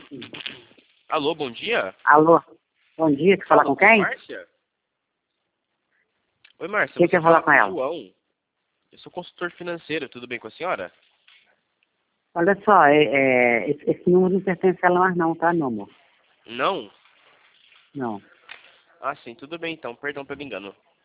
Alô, bom dia. Alô, bom dia, quer falar com quem? Márcia? Oi, Márcia. Quem quer falar com ela? João. Eu sou consultor financeiro, tudo bem com a senhora? Olha só, esse número não pertence a ela mais não, tá, meu amor? Não? Não. Ah, sim, tudo bem então. Perdão pelo engano.